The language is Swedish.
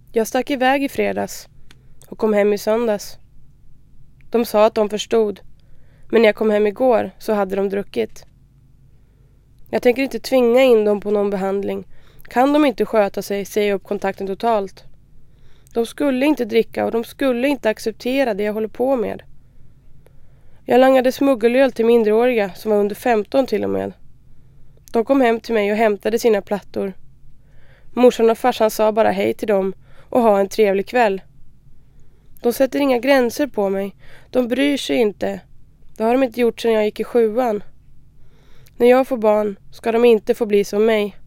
Jag stack iväg i fredags och kom hem i söndags. De sa att de förstod, men när jag kom hem igår så hade de druckit. Jag tänker inte tvinga in dem på någon behandling. Kan de inte sköta sig, säger jag upp kontakten totalt. De skulle inte dricka och de skulle inte acceptera det jag håller på med. Jag langade smuggelöl till minderåriga som var under 15 till och med. De kom hem till mig och hämtade sina plattor. Morsan och farsan sa bara hej till dem och ha en trevlig kväll. De sätter inga gränser på mig. De bryr sig inte. Det har de inte gjort sedan jag gick i 7:an. När jag får barn ska de inte få bli som mig.